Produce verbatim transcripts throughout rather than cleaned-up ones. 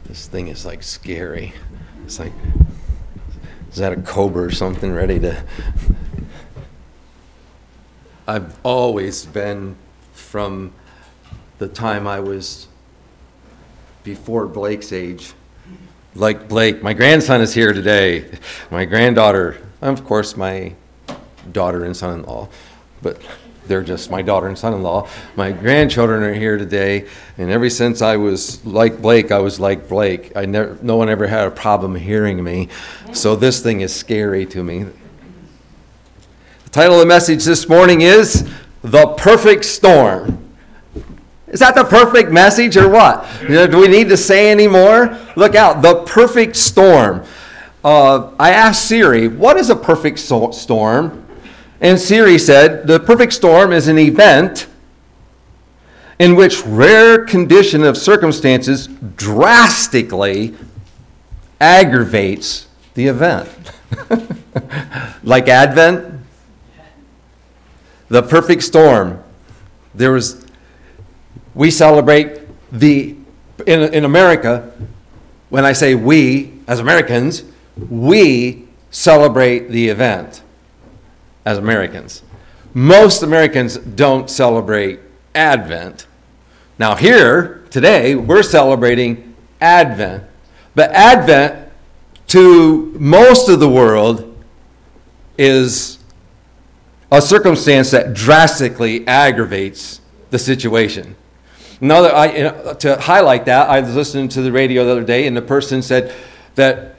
This thing is like scary. It's like, is that a cobra or something ready to... I've always been, from the time I was before Blake's age, like Blake. My grandson is here today. My granddaughter, of course, my daughter and son-in-law, but they're just my daughter and son-in-law. My grandchildren are here today, and ever since I was like Blake, I was like Blake. I never, no one ever had a problem hearing me, so this thing is scary to me. The title of the message this morning is The Perfect Storm. Is that the perfect message or what? You know, do we need to say any more? Look out, the perfect storm. Uh, I asked Siri, what is a perfect so- storm? And Siri said, the perfect storm is an event in which rare condition of circumstances drastically aggravates the event. Like Advent? The perfect storm. There was... We celebrate the, in, in America, when I say we, as Americans, we celebrate the event as Americans. Most Americans don't celebrate Advent. Now here, today, we're celebrating Advent. But Advent, to most of the world, is a circumstance that drastically aggravates the situation. Another, I, you know, to highlight that, I was listening to the radio the other day, and the person said that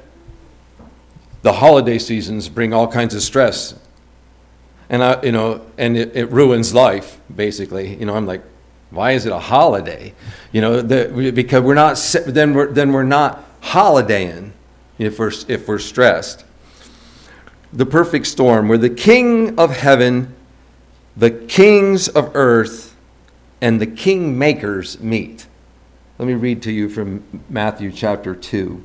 the holiday seasons bring all kinds of stress, and I, you know, and it, it ruins life. Basically, you know, I'm like, why is it a holiday? You know, the, because we're not then we're then we're not holidaying if we're if we're stressed. The perfect storm, where the King of heaven, the kings of earth, and the kingmakers meet. Let me read to you from Matthew chapter two.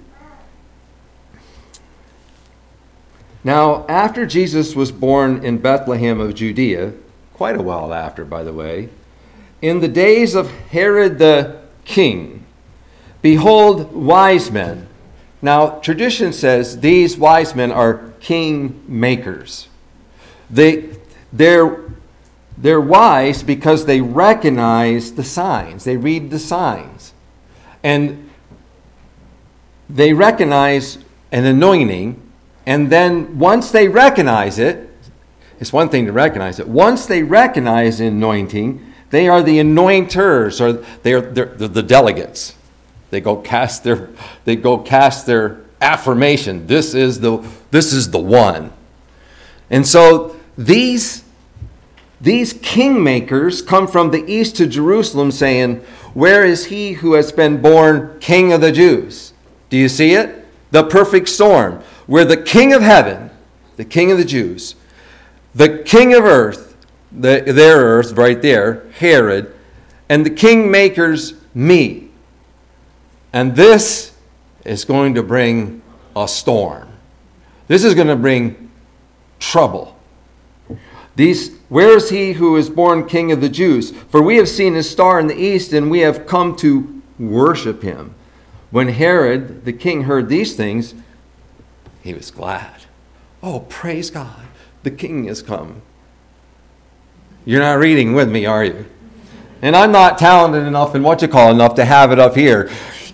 Now, after Jesus was born in Bethlehem of Judea, quite a while after, by the way, in the days of Herod the king, behold, wise men. Now, tradition says these wise men are kingmakers. They, they're They're wise because they recognize the signs. They read the signs. And they recognize an anointing. And then once they recognize it, it's one thing to recognize it. Once they recognize the anointing, they are the anointers, or they are they're the delegates. They go cast their they go cast their affirmation. This is the this is the one. And so these These kingmakers come from the east to Jerusalem saying, where is he who has been born King of the Jews? Do you see it? The perfect storm, where the King of heaven, the King of the Jews, the King of earth, the, their earth right there, Herod, and the kingmakers meet. And this is going to bring a storm. This is going to bring trouble. These, where is he who is born King of the Jews? For we have seen his star in the east, and we have come to worship him. When Herod the king heard these things, he was glad. Oh, praise God, the king has come. You're not reading with me, are you? And I'm not talented enough and what you call enough to have it up here.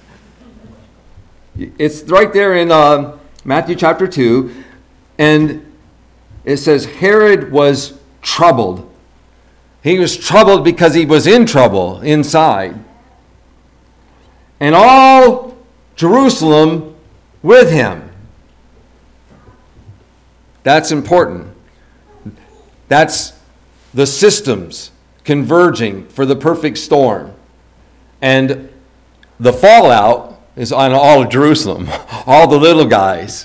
It's right there in uh, Matthew chapter two, and it says Herod was troubled. He was troubled because he was in trouble inside. And all Jerusalem with him. That's important. That's the systems converging for the perfect storm. And the fallout is on all of Jerusalem, all the little guys.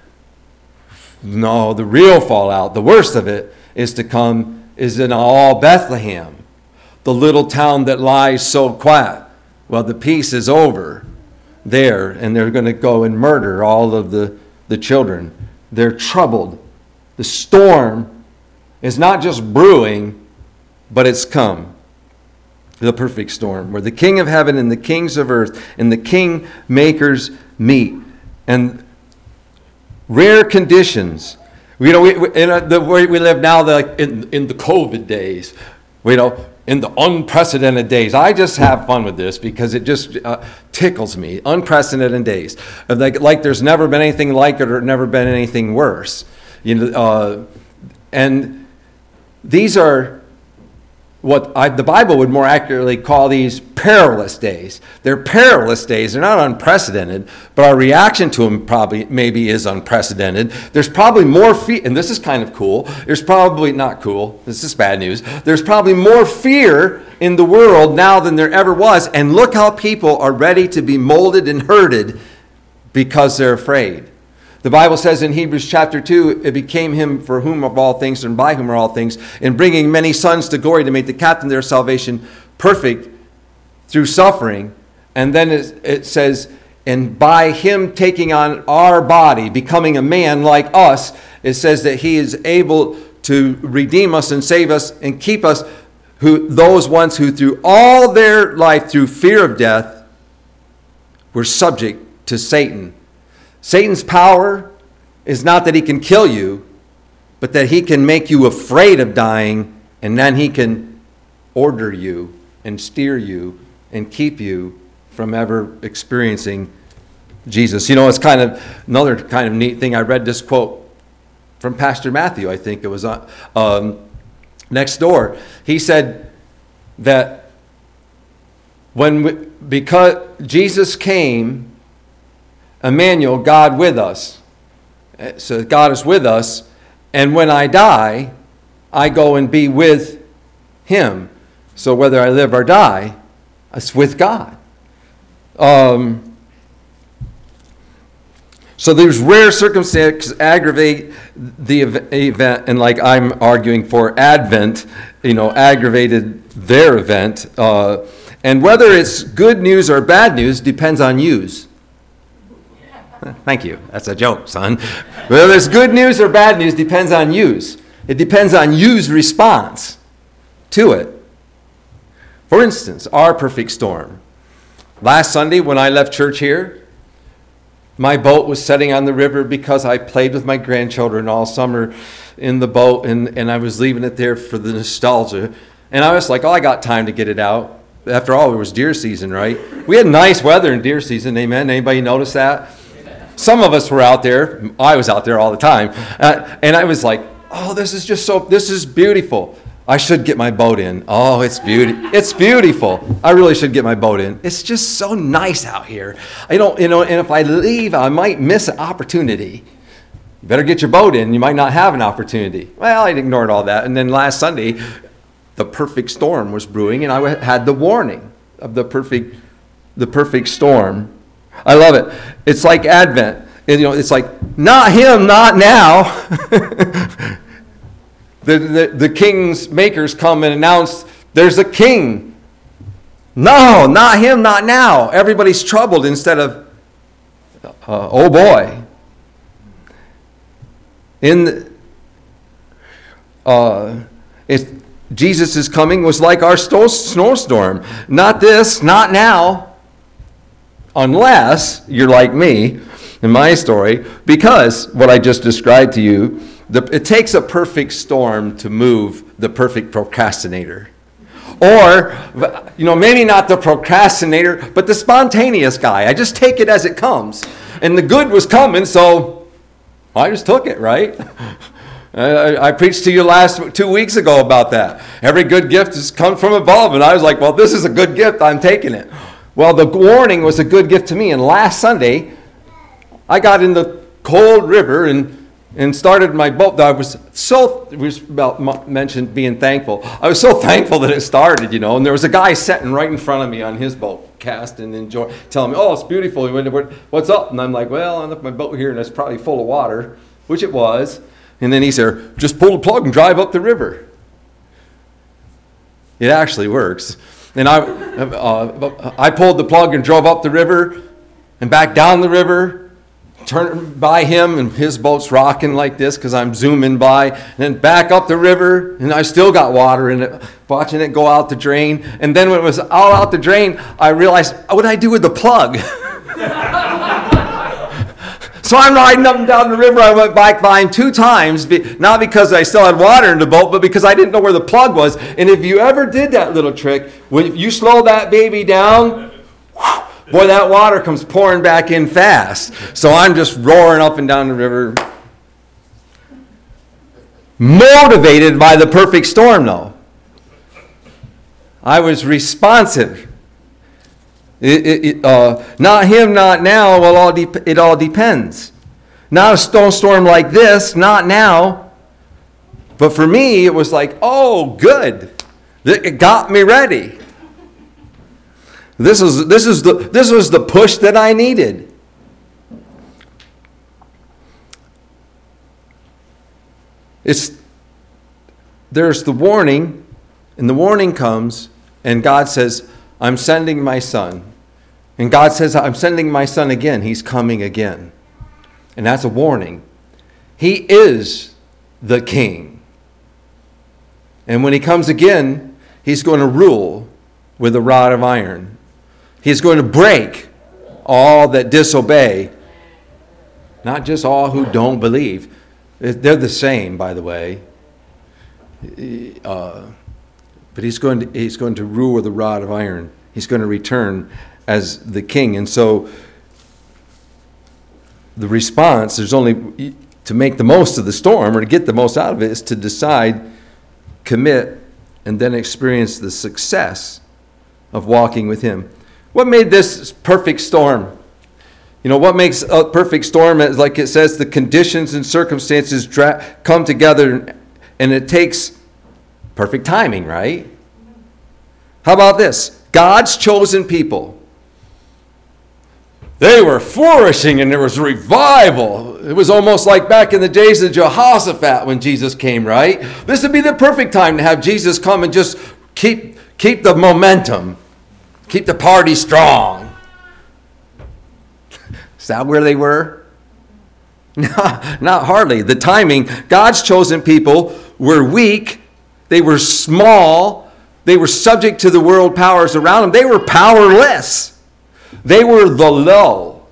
No, the real fallout, the worst of it, is to come, is in all Bethlehem, the little town that lies so quiet. Well, the peace is over there, and they're going to go and murder all of the, the children. They're troubled. The storm is not just brewing, but it's come. The perfect storm, where the king of heaven and the kings of earth and the king makers meet. And rare conditions. You know, we, we, in the way we live now, the, in, in the COVID days, you know, in the unprecedented days. I just have fun with this because it just uh, tickles me. Unprecedented days. Like, like there's never been anything like it or never been anything worse. You know, uh, and these are what I, the Bible would more accurately call these perilous days. They're perilous days. They're not unprecedented, but our reaction to them probably maybe is unprecedented. There's probably more fear, and this is kind of cool. There's probably not cool. This is bad news. There's probably more fear in the world now than there ever was, and look how people are ready to be molded and herded because they're afraid. The Bible says in Hebrews chapter two, it became him for whom of all things and by whom are all things, in bringing many sons to glory to make the captain of their salvation perfect through suffering. And then it says, and by him taking on our body, becoming a man like us, it says that he is able to redeem us and save us and keep us, who those ones who through all their life, through fear of death, were subject to Satan. Satan's power is not that he can kill you, but that he can make you afraid of dying, and then he can order you and steer you and keep you from ever experiencing Jesus. You know, it's kind of another kind of neat thing. I read this quote from Pastor Matthew, I think it was on, um, next door. He said that when we, because Jesus came, Emmanuel, God with us. So God is with us. And when I die, I go and be with him. So whether I live or die, it's with God. Um, so these rare circumstances aggravate the event. And like I'm arguing for Advent, you know, aggravated their event. Uh, and whether it's good news or bad news depends on yous. Thank you. That's a joke, son. Whether it's good news or bad news depends on yous. It depends on yous' response to it. For instance, our perfect storm. Last Sunday when I left church here, my boat was setting on the river because I played with my grandchildren all summer in the boat, and, and I was leaving it there for the nostalgia. And I was like, oh, I got time to get it out. After all, it was deer season, right? We had nice weather in deer season, amen? Anybody notice that? Some of us were out there. I was out there all the time. Uh, and I was like, oh, this is just so, this is beautiful. I should get my boat in. Oh, it's beauty. It's beautiful. I really should get my boat in. It's just so nice out here. I don't, you know, and if I leave, I might miss an opportunity. You better get your boat in. You might not have an opportunity. Well, I ignored all that. And then last Sunday, the perfect storm was brewing, and I had the warning of the perfect, the perfect storm. I love it. It's like Advent. It, you know, it's like, not him, not now. the, the, the king's makers come and announce there's a king. No, not him, not now. Everybody's troubled instead of, uh, oh boy. In the, uh, it, Jesus' coming was like our sto- snowstorm. Not this, not now. Unless you're like me in my story, because what I just described to you, the, it takes a perfect storm to move the perfect procrastinator. Or, you know, maybe not the procrastinator, but the spontaneous guy. I just take it as it comes. And the good was coming, so I just took it, right? I, I preached to you last two weeks ago about that. Every good gift has come from above. And I was like, well, this is a good gift. I'm taking it. Well, the warning was a good gift to me. And last Sunday, I got in the cold river and, and started my boat. I was so, we about mentioned being thankful. I was so thankful that it started, you know. And there was a guy sitting right in front of me on his boat, cast and enjoy, telling me, oh, it's beautiful. He went, what's up? And I'm like, well, I left my boat here and it's probably full of water, which it was. And then he said, just pull the plug and drive up the river. It actually works. And I, uh, I pulled the plug and drove up the river and back down the river turn by him, and his boat's rocking like this because I'm zooming by, and then back up the river, and I still got water in it, watching it go out the drain. And then when it was all out the drain, I realized, what did I do with the plug? So I'm riding up and down the river. I went back by him two times, not because I still had water in the boat, but because I didn't know where the plug was. And if you ever did that little trick, when you slow that baby down, boy, that water comes pouring back in fast. So I'm just roaring up and down the river, motivated by the perfect storm, though. I was responsive. It, it, it, uh, not him, not now. Well, all de- it all depends. Not a stone storm like this, not now. But for me, it was like, oh, good. It got me ready. This is this is the this was the push that I needed. It's there's the warning, and the warning comes, and God says, I'm sending my son. And God says, I'm sending my son again. He's coming again. And that's a warning. He is the king. And when he comes again, he's going to rule with a rod of iron. He's going to break all that disobey. Not just all who don't believe. They're the same, by the way. Uh, but he's going to, he's going to rule with a rod of iron. He's going to return as the king. And so the response, there's only to make the most of the storm or to get the most out of it is to decide, commit, and then experience the success of walking with him. What made this perfect storm? You know, what makes a perfect storm is, like it says, the conditions and circumstances dra- come together, and it takes perfect timing, right? How about this? God's chosen people. They were flourishing, and there was revival. It was almost like back in the days of Jehoshaphat when Jesus came, right? This would be the perfect time to have Jesus come and just keep, keep the momentum. Keep the party strong. Is that where they were? Not, not hardly. The timing, God's chosen people were weak. They were small. They were subject to the world powers around them. They were powerless. They were the low.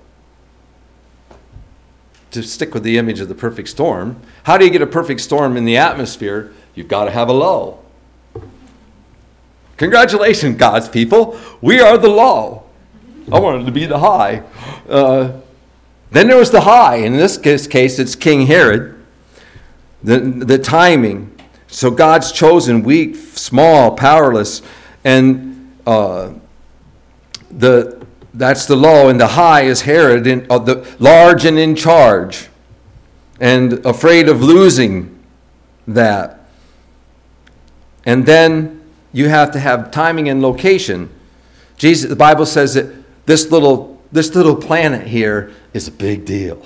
To stick with the image of the perfect storm, how do you get a perfect storm in the atmosphere? You've got to have a low. Congratulations, God's people. We are the low. I wanted to be the high. Uh, then there was the high. In this case, it's King Herod. The, the timing. So God's chosen, weak, small, powerless. And uh, the that's the low. And the high is Herod, in, uh, the large and in charge. And afraid of losing that. And then you have to have timing and location. Jesus, the Bible says that this little this little planet here is a big deal.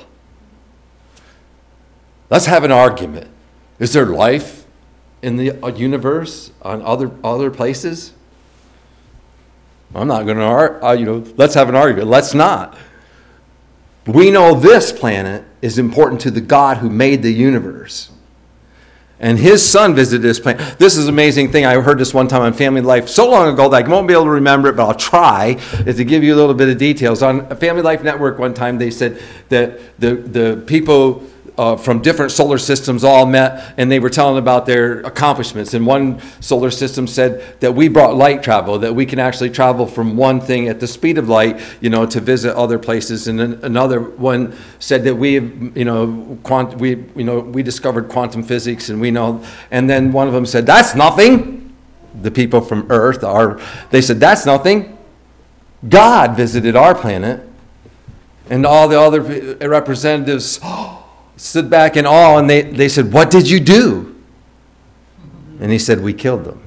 Let's have an argument. Is there life in the universe on other other places? I'm not going to argue. Uh, you know, let's have an argument. Let's not. We know this planet is important to the God who made the universe. And his son visited this planet. This is an amazing thing. I heard this one time on Family Life so long ago that I won't be able to remember it, but I'll try, is to give you a little bit of details. On Family Life Network one time they said that the, the people uh, from different solar systems all met and they were telling about their accomplishments. And one solar system said that we brought light travel, that we can actually travel from one thing at the speed of light, you know, to visit other places. And then another one said that we, you know, quant- we, you know, we discovered quantum physics, and we know. And then one of them said, "That's nothing." The people from Earth are. They said, "That's nothing." God visited our planet, and all the other representatives stood back in awe, and they, they said, "What did you do?" And he said, "We killed them."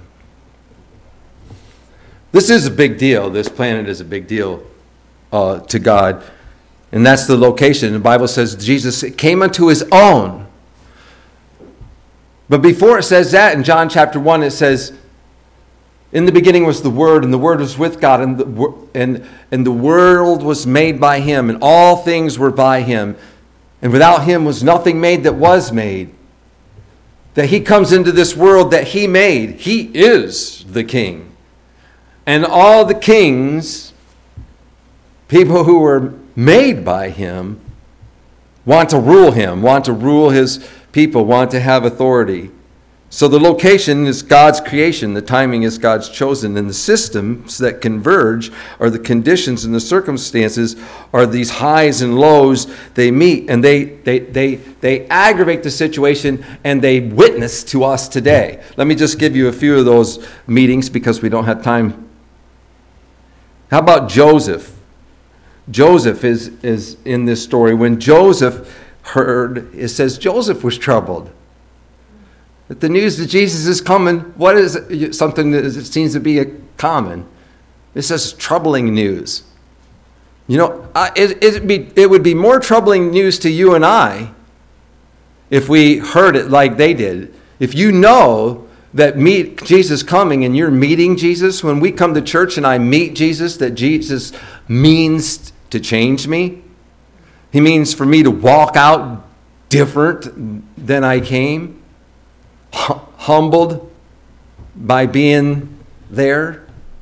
This is a big deal. This planet is a big deal uh, to God. And that's the location. The Bible says Jesus came unto his own. But before it says that, in John chapter one, it says, In the beginning was the Word, and the Word was with God, and the, and, and the world was made by him, and all things were by him. And without him was nothing made that was made. That he comes into this world that he made. He is the king. And all the kings, people who were made by him, want to rule him, want to rule his people, want to have authority. So the location is God's creation, the timing is God's chosen, and the systems that converge are the conditions and the circumstances are these highs and lows they meet, and they they they they aggravate the situation and they witness to us today. Let me just give you a few of those meetings because we don't have time. How about Joseph? Joseph is, is in this story. When Joseph heard, it says Joseph was troubled. That the news that Jesus is coming, what is it? Something that seems to be a common? It says troubling news. You know, it, it'd be, it would be more troubling news to you and I if we heard it like they did. If you know that meet Jesus coming and you're meeting Jesus, when we come to church and I meet Jesus, that Jesus means to change me. He means for me to walk out different than I came. Humbled by being there,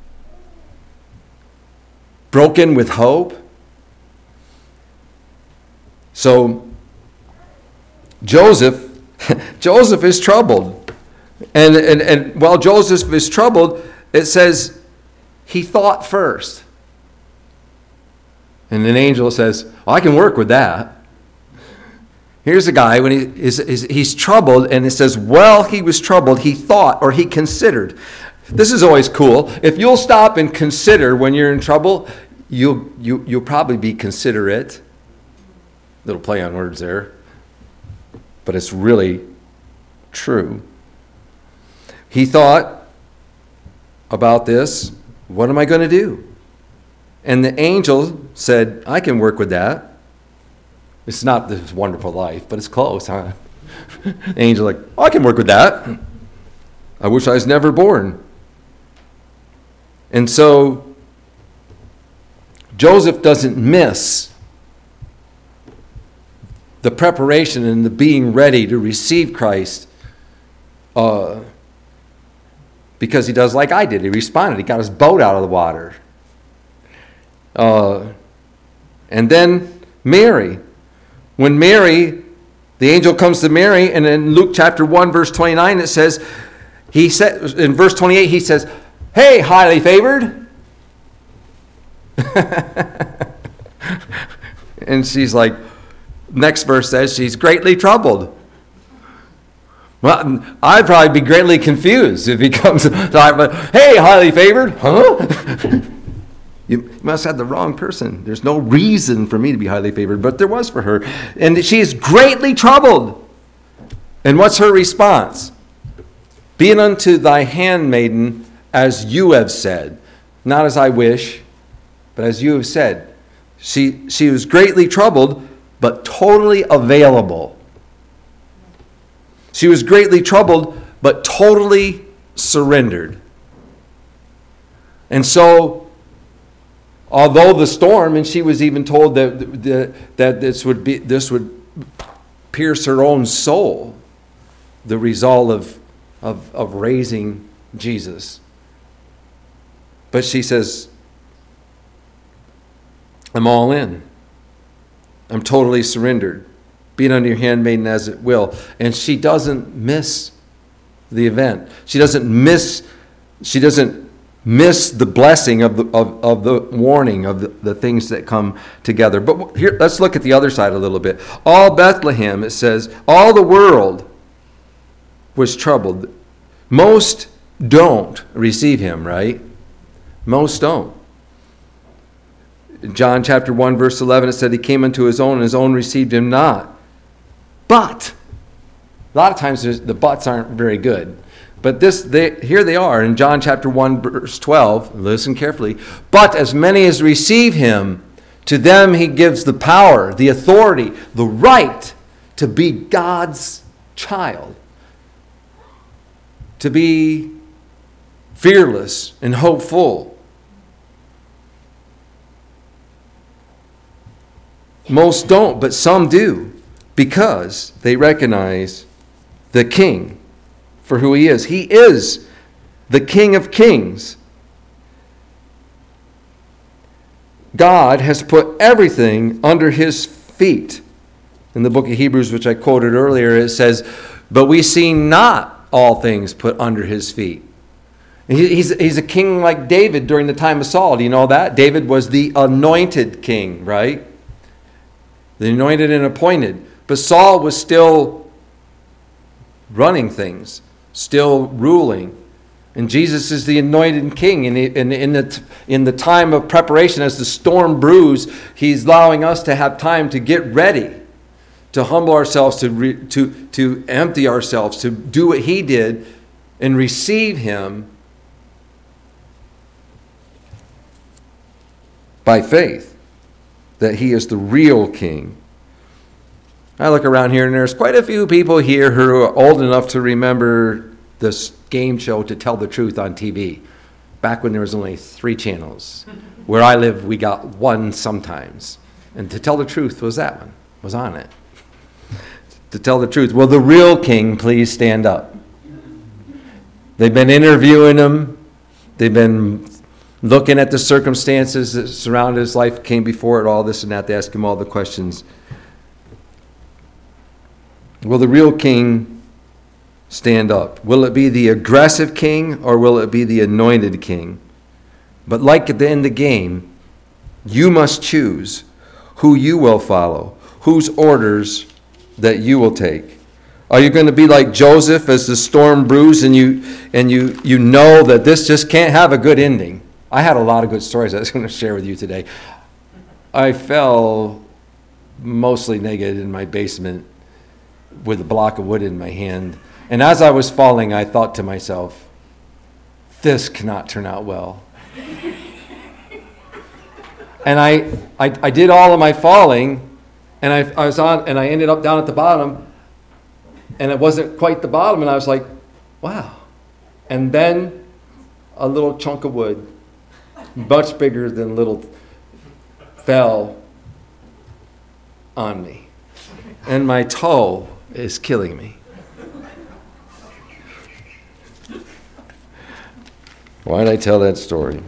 broken with hope. So Joseph, Joseph is troubled, and, and and while Joseph is troubled, it says he thought first, and an angel says, oh, "I can work with that." Here's a guy, when he is, is he's troubled, and it says, well, he was troubled, he thought, or he considered. This is always cool. If you'll stop and consider when you're in trouble, you'll, you, you'll probably be considerate. Little play on words there. But it's really true. He thought about this, what am I going to do? And the angel said, I can work with that. It's not This Wonderful Life, but it's close, huh? The angel like, oh, I can work with that. I wish I was never born. And so Joseph doesn't miss the preparation and the being ready to receive Christ uh, because he does like I did. He responded. He got his boat out of the water. Uh, and then Mary. When Mary, the angel comes to Mary, and in Luke chapter one, verse twenty-nine, it says, he said, in verse twenty-eight, he says, hey, highly favored. And she's like, next verse says, she's greatly troubled. Well, I'd probably be greatly confused if he comes, hey, highly favored, huh? You must have the wrong person. There's no reason for me to be highly favored, but there was for her. And she is greatly troubled. And what's her response? Be it unto thy handmaiden as you have said. Not as I wish, but as you have said. She, she was greatly troubled, but totally available. She was greatly troubled, but totally surrendered. And so, although the storm, and she was even told that, that, that this would be this would pierce her own soul, the result of, of, of raising Jesus. But she says, I'm all in. I'm totally surrendered. Be it unto your handmaiden as it will. And she doesn't miss the event. She doesn't miss, she doesn't miss the blessing of the of, of the warning of the, the things that come together. But here, let's look at the other side a little bit. All Bethlehem, it says, all the world was troubled. Most don't receive him, right? Most don't. In John chapter one, verse eleven, it said he came unto his own, and his own received him not. But, a lot of times the buts aren't very good. But this, they, here they are in John chapter one, verse twelve. Listen carefully. But as many as receive him, to them he gives the power, the authority, the right to be God's child. To be fearless and hopeful. Most don't, but some do, because they recognize the King for who he is. He is the King of Kings. God has put everything under his feet. In the book of Hebrews, which I quoted earlier, it says, but we see not all things put under his feet. He's, he's a king like David during the time of Saul. Do you know that? David was the anointed king, right? The anointed and appointed. But Saul was still running things, still ruling. And Jesus is the anointed king. And in, in, the, in the time of preparation, as the storm brews, he's allowing us to have time to get ready, to humble ourselves, to, re, to, to empty ourselves, to do what he did and receive him by faith, that he is the real king. I look around here and there's quite a few people here who are old enough to remember this game show To Tell the Truth on T V, back when there was only three channels. Where I live, we got one sometimes. And To Tell the Truth was that one, was on it. To tell the truth. Will the real king please stand up? They've been interviewing him. They've been looking at the circumstances that surrounded his life, came before it, all this and that. They ask him all the questions. Will the real king stand up? Will it be the aggressive king or will it be the anointed king? But like at the end of the game, you must choose who you will follow, whose orders that you will take. Are you going to be like Joseph as the storm brews and you and you you know that this just can't have a good ending? I had a lot of good stories I was going to share with you today. I fell mostly naked in my basement with a block of wood in my hand. And as I was falling, I thought to myself, this cannot turn out well. And I, I, I did all of my falling, and I, I was on, and I ended up down at the bottom, and it wasn't quite the bottom, and I was like, wow. And then a little chunk of wood, much bigger than little, fell on me. And my toe is killing me. Why did I tell that story?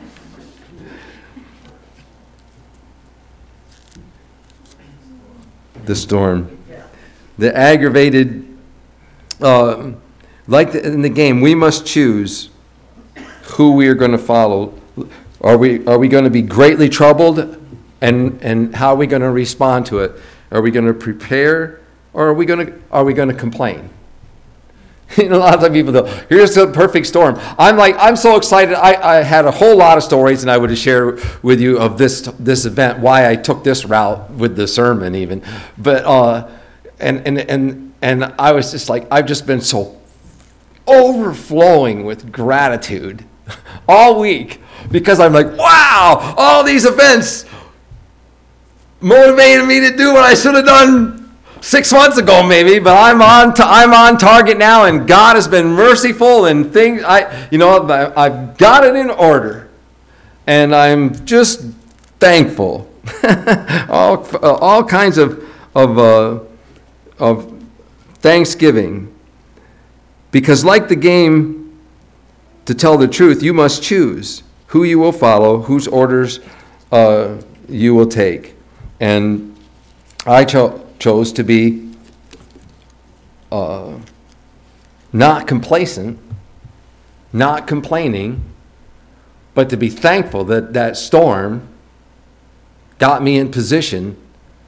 The storm. The aggravated, uh, like the, in the game, we must choose who we are going to follow. Are we are we going to be greatly troubled, and and how are we going to respond to it? Are we going to prepare, or are we going to are we going to complain? You know, a lot of people go, here's the perfect storm. I'm like, I'm so excited. I, I had a whole lot of stories, and I would share with you of this this event, why I took this route with the sermon even. But uh, and and and and I was just like, I've just been so overflowing with gratitude all week, because I'm like, wow, all these events motivated me to do what I should have done six months ago, maybe, but I'm on. T- I'm on target now, and God has been merciful, and things. I, you know, I've got it in order, and I'm just thankful. all, all kinds of of uh, of thanksgiving, because like the game, to tell the truth, you must choose who you will follow, whose orders uh, you will take, and I chose. chose to be uh, not complacent, not complaining, but to be thankful that that storm got me in position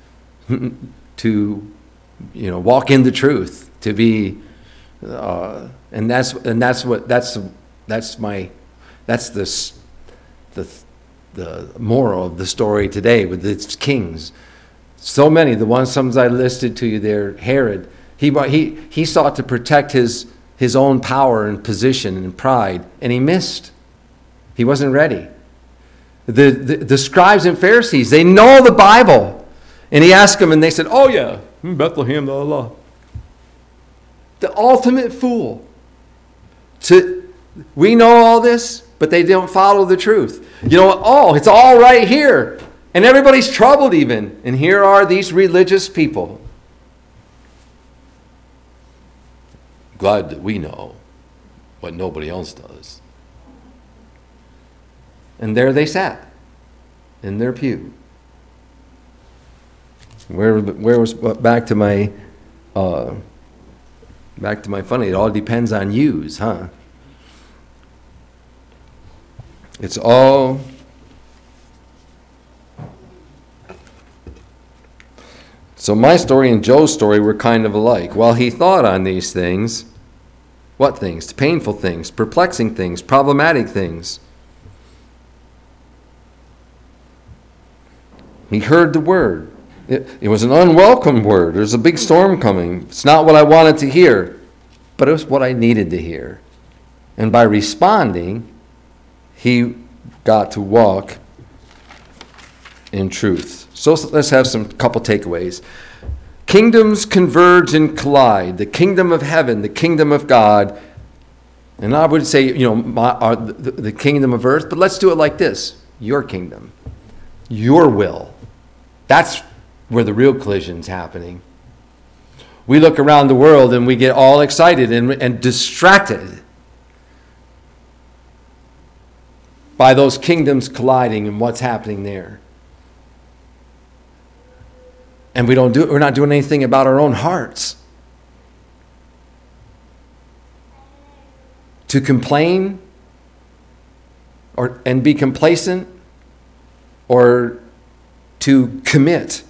to, you know, walk in the truth, to be, uh, and that's and that's what that's that's my that's the the the moral of the story today with its kings. So many, the ones some I listed to you there, Herod, he, he, he sought to protect his, his own power and position and pride, and he missed. He wasn't ready. The, the, the scribes and Pharisees, they know the Bible. And he asked them, and they said, oh yeah, Bethlehem, la la. The ultimate fool. To, We know all this, but they don't follow the truth. You know, oh, it's all right here. And everybody's troubled even. And here are these religious people. Glad that we know what nobody else does. And there they sat in their pew. Where, where was back to my uh, back to my funny? It all depends on yous, huh? It's all so. My story and Joe's story were kind of alike. While he thought on these things, what things? Painful things, perplexing things, problematic things. He heard the word. It, it was an unwelcome word. There's a big storm coming. It's not what I wanted to hear, but it was what I needed to hear. And by responding, he got to walk in truth. So let's have some couple takeaways. Kingdoms converge and collide. The kingdom of heaven, the kingdom of God. And I would say, you know, my, our, the, the kingdom of earth, but let's do it like this. Your kingdom. Your will. That's where the real collision's happening. We look around the world and we get all excited and, and distracted by those kingdoms colliding and what's happening there. And we don't do we're not doing anything about our own hearts. To complain or and be complacent, or to commit.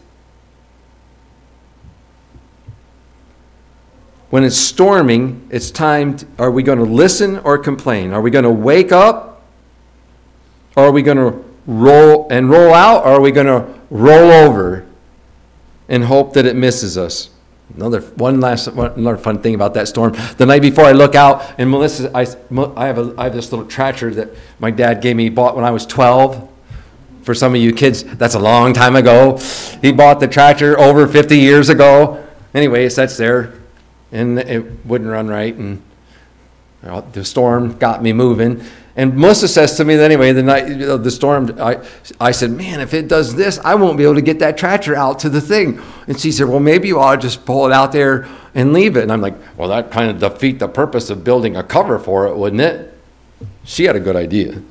When it's storming, it's time to, are we going to listen or complain? Are we going to wake up? Or are we going to roll and roll out? Or are we going to roll over and hope that it misses us? Another one last one, another fun thing about that storm. The night before, I look out, and Melissa, I, I have a I have this little tractor that my dad gave me, bought when I was twelve. For some of you kids, that's a long time ago. He bought the tractor over fifty years ago. Anyway, it sits there, and it wouldn't run right, and the storm got me moving. And Melissa says to me, anyway, the night of the storm, I, I said, man, if it does this, I won't be able to get that tractor out to the thing. And she said, well, maybe you ought to just pull it out there and leave it. And I'm like, well, that kind of defeat the purpose of building a cover for it, wouldn't it? She had a good idea.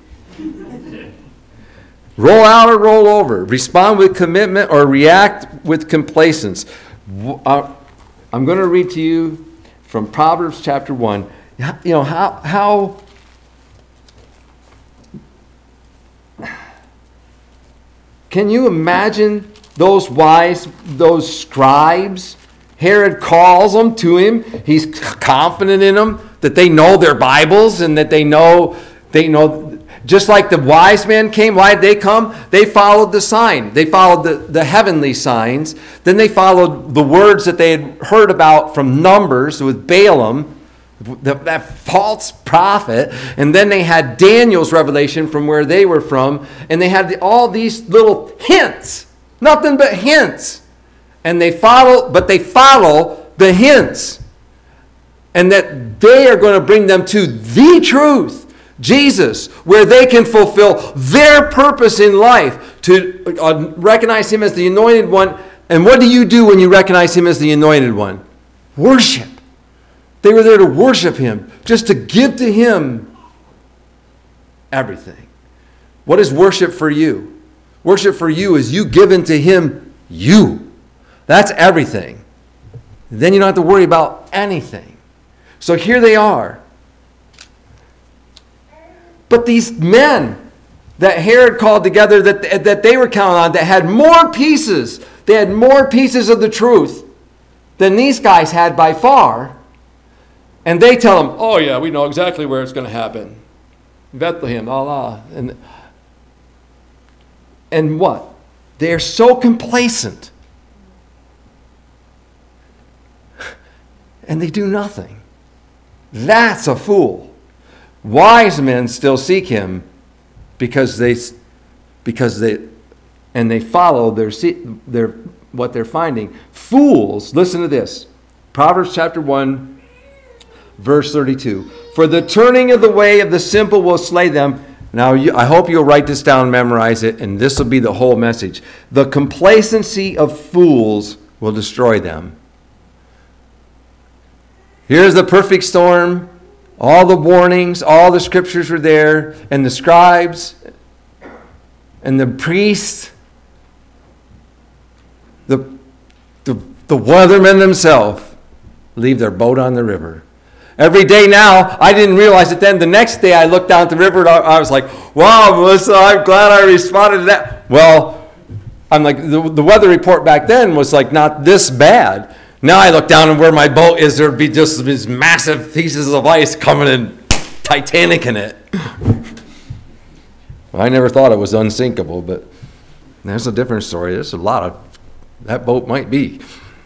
Roll out or roll over. Respond with commitment or react with complacence. I'm going to read to you from Proverbs chapter one. You know, how... how can you imagine those wise, those scribes? Herod calls them to him. He's confident in them that they know their Bibles and that they know, they know, just like the wise men came. Why did they come? They followed the sign. They followed the, the heavenly signs. Then they followed the words that they had heard about from Numbers with Balaam, The, that false prophet. And then they had Daniel's revelation from where they were from, and they had the, all these little hints, nothing but hints, and they follow, but they follow the hints, and that they are going to bring them to the truth, Jesus, where they can fulfill their purpose in life, to uh, recognize him as the anointed one. And what do you do when you recognize him as the anointed one? Worship. They were there to worship him, just to give to him everything. What is worship for you? Worship for you is you giving to him you. That's everything. Then you don't have to worry about anything. So here they are. But these men that Herod called together, that, that they were counting on, that had more pieces, they had more pieces of the truth than these guys had by far. And they tell him, oh yeah, we know exactly where it's going to happen. Bethlehem, Allah. And, and what? They're so complacent. And they do nothing. That's a fool. Wise men still seek him because they, because they, and they follow their, their, what they're finding. Fools, listen to this. Proverbs chapter one, Verse thirty-two. For the turning of the way of the simple will slay them. Now, you, I hope you'll write this down, memorize it, and this will be the whole message. The complacency of fools will destroy them. Here's the perfect storm. All the warnings, all the scriptures were there, and the scribes and the priests, the, the, the weathermen themselves, leave their boat on the river. Every day now, I didn't realize it then. The next day I looked down at the river and I was like, wow, Melissa, I'm glad I responded to that. Well, I'm like, the, the weather report back then was like not this bad. Now I look down and where my boat is, there'd be just these massive pieces of ice coming and Titanic in it. I never thought it was unsinkable, but there's a different story. There's a lot of, that boat might be.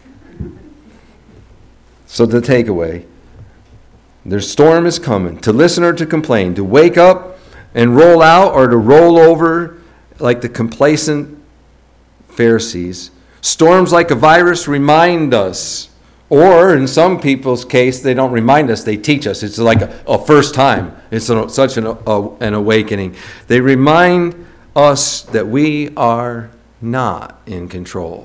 So the takeaway, their storm is coming. To listen or to complain, to wake up and roll out or to roll over like the complacent Pharisees. Storms like a virus remind us, or in some people's case, they don't remind us, they teach us. It's like a, a first time. It's a, such an, a, an awakening. They remind us that we are not in control.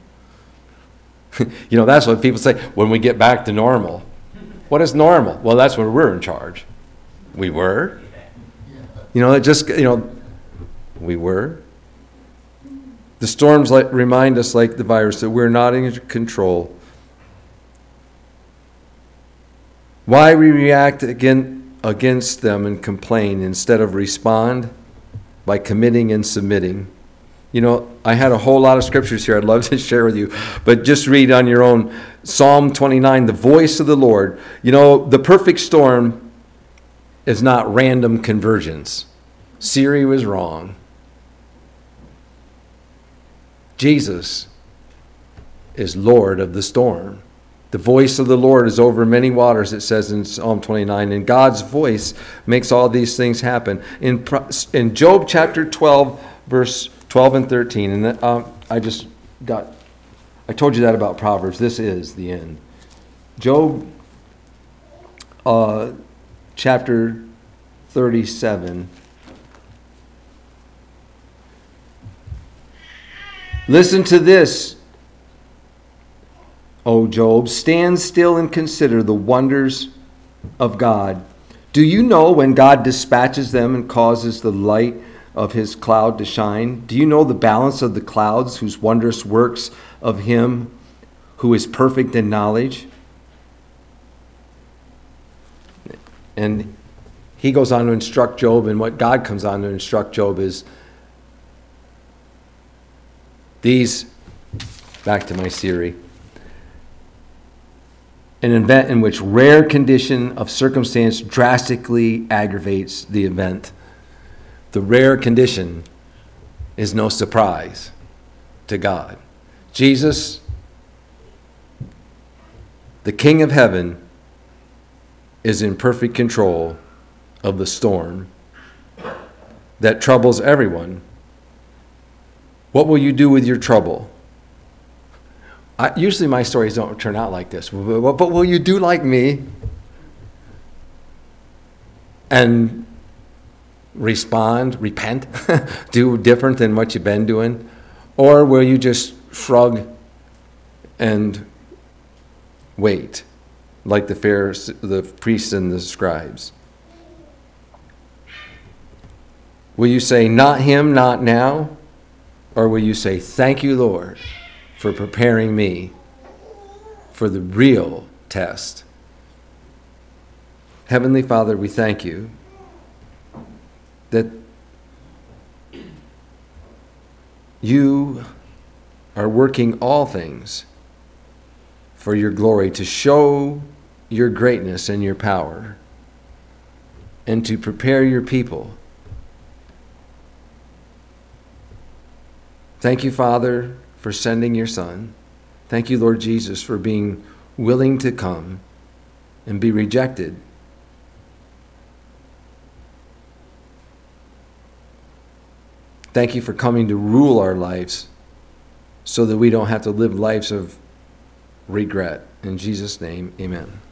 You know, that's what people say when we get back to normal. What is normal? Well, that's when we're in charge. We were. You know, it just, you know, we were. The storms like, remind us, like the virus, that we're not in control. Why we react again, against them and complain instead of respond by committing and submitting. You know, I had a whole lot of scriptures here I'd love to share with you, but just read on your own. Psalm twenty-nine, the voice of the Lord. You know, the perfect storm is not random conversions. Siri was wrong. Jesus is Lord of the storm. The voice of the Lord is over many waters, it says in Psalm twenty-nine, and God's voice makes all these things happen. In, in Job chapter twelve, verse twelve and thirteen, and then, um, I just got, I told you that about Proverbs. This is the end. Job uh, chapter thirty-seven. Listen to this, O Job. Stand still and consider the wonders of God. Do you know when God dispatches them and causes the light of his cloud to shine? Do you know the balance of the clouds, whose wondrous works of him who is perfect in knowledge? And he goes on to instruct Job, and what God comes on to instruct Job is these, back to my Siri, an event in which rare condition of circumstance drastically aggravates the event. The rare condition is no surprise to God. Jesus, the King of heaven, is in perfect control of the storm that troubles everyone. What will you do with your trouble? I, usually my stories don't turn out like this. But, but will you do like me and respond, repent, do different than what you've been doing? Or will you just shrug and wait like the Pharisees, the priests and the scribes? Will you say, not him, not now? Or will you say, thank you, Lord, for preparing me for the real test? Heavenly Father, we thank you that you are working all things for your glory, to show your greatness and your power, and to prepare your people. Thank you, Father, for sending your Son. Thank you, Lord Jesus, for being willing to come and be rejected. Thank you for coming to rule our lives so that we don't have to live lives of regret. In Jesus' name, amen.